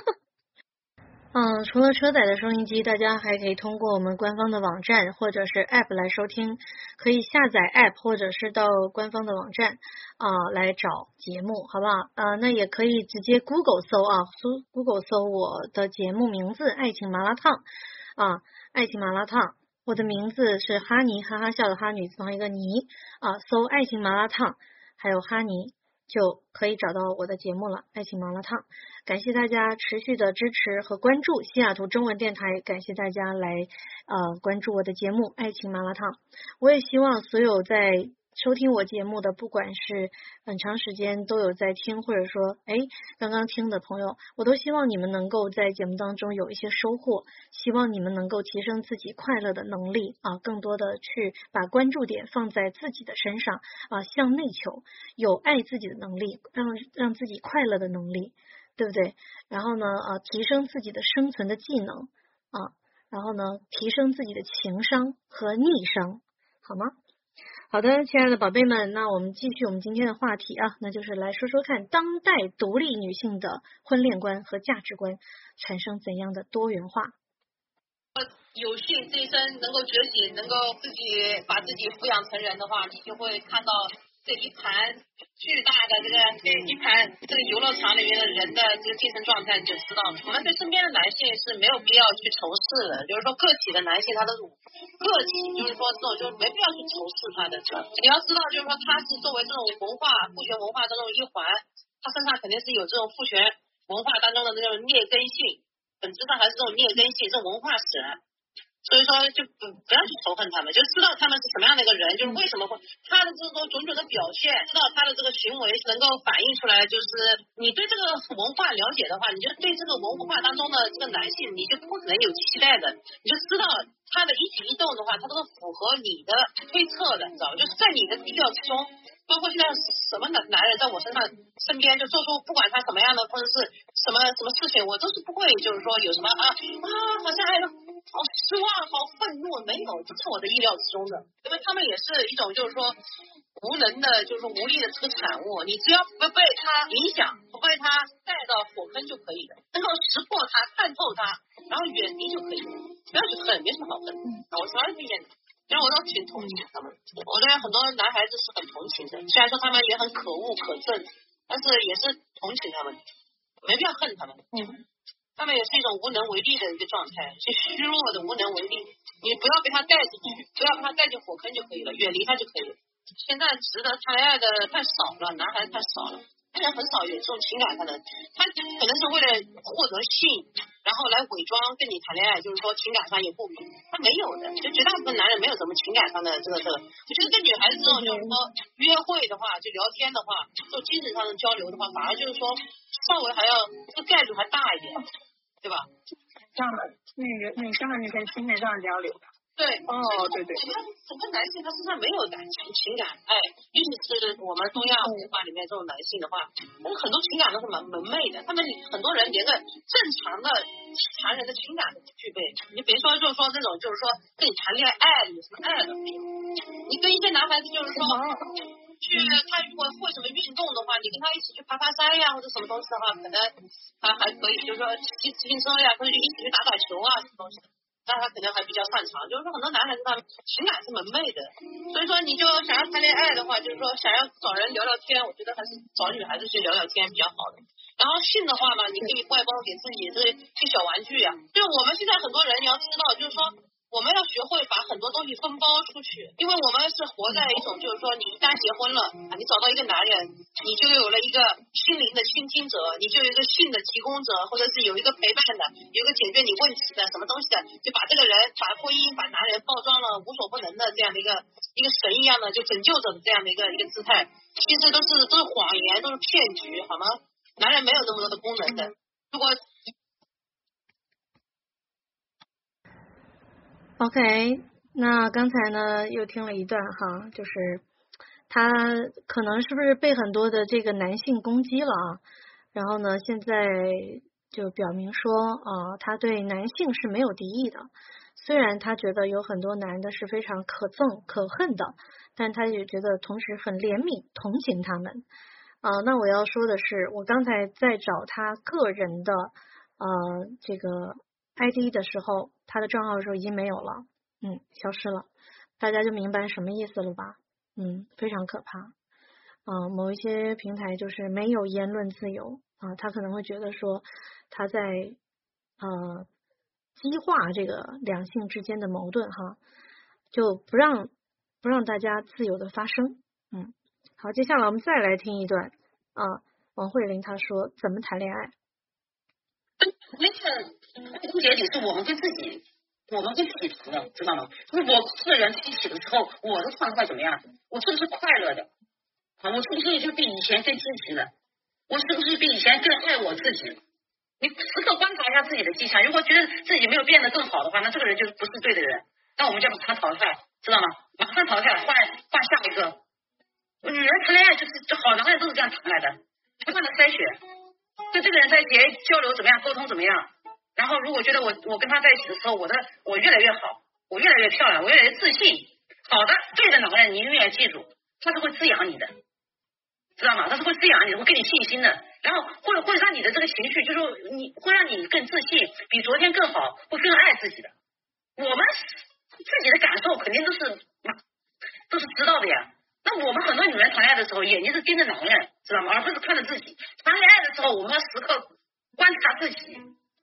除了车载的收音机，大家还可以通过我们官方的网站或者是 App 来收听，可以下载 App 或者是到官方的网站来找节目，好不好？那也可以直接 Google 搜Google 搜我的节目名字爱情麻辣烫爱情麻辣烫，我的名字是哈尼，哈哈笑的哈，女字旁一个尼搜爱情麻辣烫还有哈尼就可以找到我的节目了，爱情麻辣烫。感谢大家持续的支持和关注西雅图中文电台，感谢大家来关注我的节目爱情麻辣烫。我也希望所有在收听我节目的，不管是很长时间都有在听，或者说刚刚听的朋友，我都希望你们能够在节目当中有一些收获，希望你们能够提升自己快乐的能力更多的去把关注点放在自己的身上向内求，有爱自己的能力，让自己快乐的能力，对不对？然后呢提升自己的生存的技能然后呢提升自己的情商和逆商，好吗？好的，亲爱的宝贝们，那我们继续我们今天的话题那就是来说说看当代独立女性的婚恋观和价值观产生怎样的多元化。 有幸这一生能够觉醒，能够自己把自己抚养成人的话，你就会看到这一盘巨大的这个游乐场里面的人的这个精神状态，你就知道了。我们对身边的男性是没有必要去仇视的，就是说个体的男性他的个体，就是说这种就没必要去仇视他的。你要知道，就是说他是作为这种文化父权文化当中一环，他身上肯定是有这种父权文化当中的那种劣根性，本质上还是这种劣根性，这种文化使然。所以说就不要去仇恨他们，就知道他们是什么样的一个人，就是为什么会他的这种种种的表现，知道他的这个行为能够反映出来，就是你对这个文化了解的话，你就对这个文化当中的这个男性你就不可能有期待的，你就知道他的一举一动的话，他都是符合你的推测的，你知道吗？就是在你的预料之中。包括现在什么男人在我身边就做出不管他什么样的或者是什么事情，我都是不会就是说有什么好像好失望好愤怒，没有，这是我的意料之中的，因为他们也是一种就是说无能的，就是说无力的这个产物，你只要不被他影响，不被他带到火坑就可以了，能够识破他，看透他，然后远离就可以了，不要去恨，没什么好恨的。我是完全见的，其实我都挺同情他们，我对很多男孩子是很同情的，虽然说他们也很可恶可憎，但是也是同情他们，没必要恨他们。他们也是一种无能为力的一个状态，是虚弱的无能为力。你不要被他带进去，不要被他带进火坑就可以了，远离他就可以了。现在值得谈恋爱的太少了，男孩子太少了，现在很少有这种情感上的，他可能是为了获得性，然后来伪装跟你谈恋爱，就是说情感上有不明，他没有的，就绝大部分男人没有什么情感上的这个。我觉得跟女孩子这种就是说约会的话，就聊天的话，做精神上的交流的话，反而就是说稍微还要这个概率还大一点。对吧？ 这样的女生的那些精神上的交流。 对， 对。 整个男性他身上没有感情、情感、爱，尤其是我们东亚文化里面这种男性的话，很多情感都是蛮蒙昧的。他们很多人连个正常的常人的情感都不具备。你别说就是说这种就是说跟你谈恋爱有什么爱都没有。你跟一些男孩子就是说。他如果会什么运动的话，你跟他一起去爬山呀，或者什么东西的话，可能他还可以，就是说骑自行车呀，或者一起去打球啊，什么东西的，那他可能还比较擅长。就是说很多男孩子他们情感是蒙昧的，所以说你就想要谈恋爱的话，就是说想要找人聊聊天，我觉得还是找女孩子去聊聊天比较好的。然后性的话嘛，你可以外包给自己这些小玩具呀。就我们现在很多人你要知道，就是说。我们要学会把很多东西分包出去，因为我们是活在一种就是说你一旦结婚了你找到一个男人，你就有了一个心灵的倾听者，你就有一个性的提供者，或者是有一个陪伴的，有一个解决你问题的什么东西的，就把这个人把婚姻把男人包装了无所不能的这样的一个神一样的就拯救者的这样的一个姿态，其实都是谎言，都是骗局，好吗？男人没有这么多的功能的。如果 OK， 那刚才呢又听了一段哈，就是他可能是不是被很多的这个男性攻击了啊？然后呢，现在就表明说他对男性是没有敌意的，虽然他觉得有很多男的是非常可憎可恨的，但他也觉得同时很怜悯同情他们。那我要说的是，我刚才在找他个人的这个ID 的时候，他的账号的时候已经没有了，消失了，大家就明白什么意思了吧？非常可怕。某一些平台就是没有言论自由他可能会觉得说他在激化这个两性之间的矛盾哈，就不让大家自由的发声。好，接下来我们再来听一段王慧玲她说怎么谈恋爱。 那个终结点是我们跟自己谈的，知道吗？就是我个人在一起的时候，我的状态怎么样？我是不是快乐的？我是不是就比以前更积极了？我是不是比以前更爱我自己？你时刻观察一下自己的迹象，如果觉得自己没有变得更好的话，那这个人就是不是对的人，那我们就要把他淘汰，知道吗？马上淘汰，换下一个。女人谈恋爱就是好男人都是这样谈来的，不断的筛选。跟这个人在一起交流怎么样，沟通怎么样，然后如果觉得我跟他在一起的时候，我越来越好，我越来越漂亮，我越来越自信，好的对的男人，你永远记住，他是会滋养你的，知道吗？他是会滋养你的，会给你信心的，然后会让你的这个情绪，就是你会让你更自信，比昨天更好，会更爱自己的。我们自己的感受肯定都是知道的呀。那我们很多女人谈恋爱的时候，眼睛是盯着男人，知道吗？而不是看着自己。谈恋爱的时候，我们要时刻观察自己，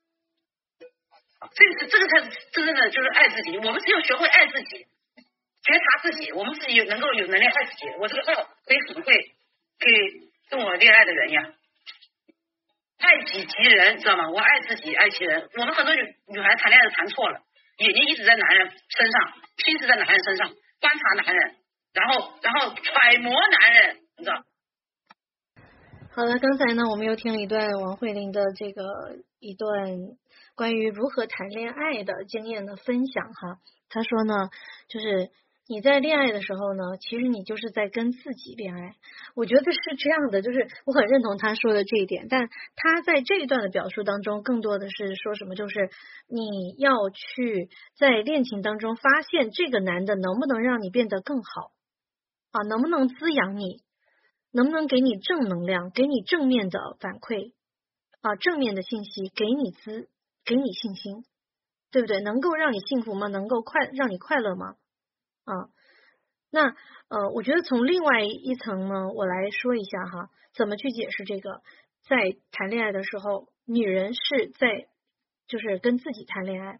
这个才是真正的就是爱自己。我们只有学会爱自己，觉察自己，我们自己能够有能力爱自己。我这个爱可以很会给跟我恋爱的人呀，爱己及人，知道吗？我爱自己，爱其人。我们很多女孩谈恋爱谈错了，眼睛一直在男人身上，心思在男人身上，观察男人。然后揣摩男人，你知道。 好了，刚才呢我们又听了一段王慧玲的一段关于如何谈恋爱的经验的分享哈。她说呢，就是你在恋爱的时候呢，其实你就是在跟自己恋爱。我觉得是这样的，就是我很认同他说的这一点，但他在这一段的表述当中，更多的是说什么，就是你要去在恋情当中发现这个男的能不能让你变得更好啊，能不能滋养你，能不能给你正能量，给你正面的反馈啊，正面的信息，给你信心，对不对？能够让你幸福吗？能够让你快乐吗？啊，那我觉得从另外一层呢，我来说一下哈，怎么去解释这个，在谈恋爱的时候，女人是在就是跟自己谈恋爱，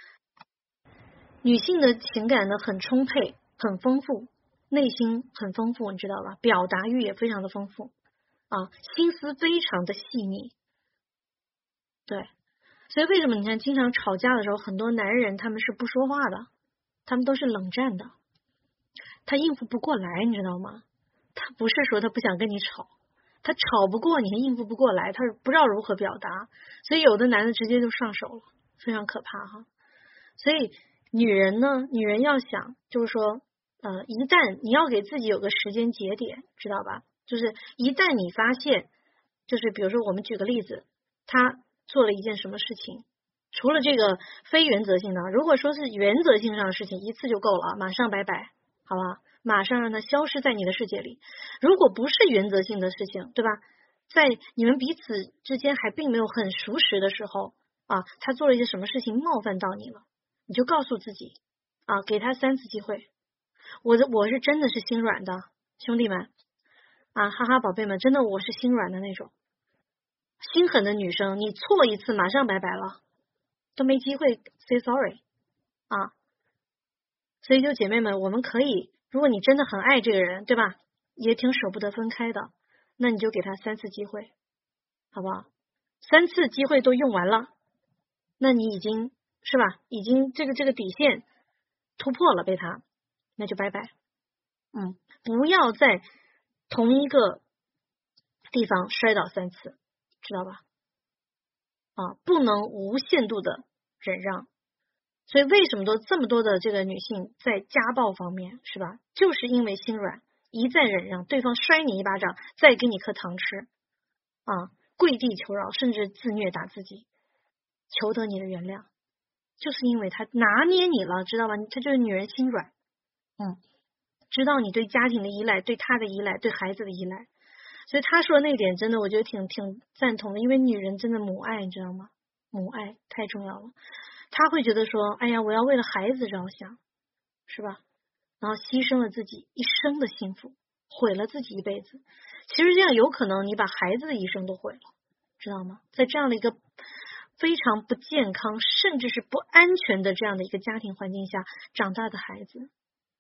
女性的情感呢很充沛，很丰富，内心很丰富，你知道吧？表达欲也非常的丰富啊，心思非常的细腻，对，所以为什么你看经常吵架的时候，很多男人他们是不说话的，他们都是冷战的，他应付不过来，你知道吗？他不是说他不想跟你吵，他吵不过你，应付不过来，他是不知道如何表达，所以有的男的直接就上手了，非常可怕哈。所以女人呢，女人要想就是说一旦你要给自己有个时间节点，知道吧？就是一旦你发现，就是比如说我们举个例子，他做了一件什么事情，除了这个非原则性的，如果说是原则性上的事情，一次就够了，马上拜拜，好吧，马上让它消失在你的世界里。如果不是原则性的事情，对吧？在你们彼此之间还并没有很熟识的时候啊，他做了一些什么事情冒犯到你了，你就告诉自己啊，给他3次机会。我是真的是心软的，兄弟们啊，哈哈宝贝们，真的我是心软的那种。心狠的女生，你错一次马上拜拜了，都没机会 say sorry 啊。所以就姐妹们，我们可以，如果你真的很爱这个人，对吧？也挺舍不得分开的，那你就给他3次机会，好不好？3次机会都用完了，那你已经是吧？已经这个底线突破了，被他，那就拜拜。不要在同一个地方摔倒3次，知道吧？啊，不能无限度的忍让。所以为什么这么多的这个女性在家暴方面，是吧？就是因为心软，一再忍让，对方摔你一巴掌，再给你颗糖吃啊，跪地求饶，甚至自虐打自己，求得你的原谅，就是因为他拿捏你了，知道吧？他就是女人心软，知道你对家庭的依赖，对他的依赖，对孩子的依赖。所以他说的那点真的我觉得挺赞同的，因为女人真的母爱，你知道吗？母爱太重要了。他会觉得说，哎呀，我要为了孩子着想，是吧？然后牺牲了自己一生的幸福，毁了自己一辈子。其实这样有可能你把孩子的一生都毁了，知道吗？在这样的一个非常不健康甚至是不安全的这样的一个家庭环境下长大的孩子，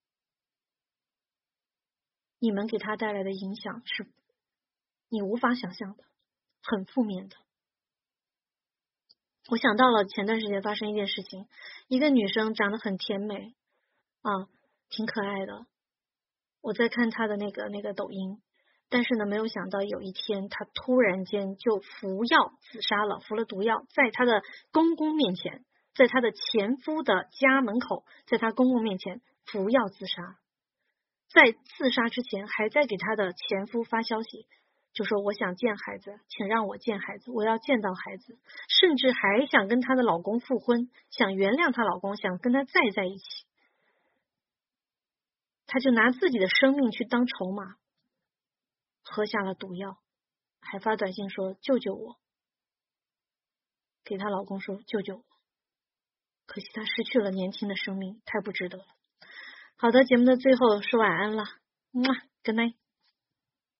你们给他带来的影响是你无法想象的，很负面的。我想到了前段时间发生一件事情，一个女生长得很甜美啊，挺可爱的。我在看她的那个抖音，但是呢，没有想到有一天她突然间就服药自杀了，服了毒药，在她的公公面前，在她的前夫的家门口，在她公公面前服药自杀。在自杀之前，还在给她的前夫发消息。就说我想见孩子，请让我见孩子，我要见到孩子，甚至还想跟她的老公复婚，想原谅她老公，想跟他再在一起。她就拿自己的生命去当筹码，喝下了毒药，还发短信说救救我，给她老公说救救我。可惜她失去了年轻的生命，太不值得了。好的，节目的最后说晚安了，Good night。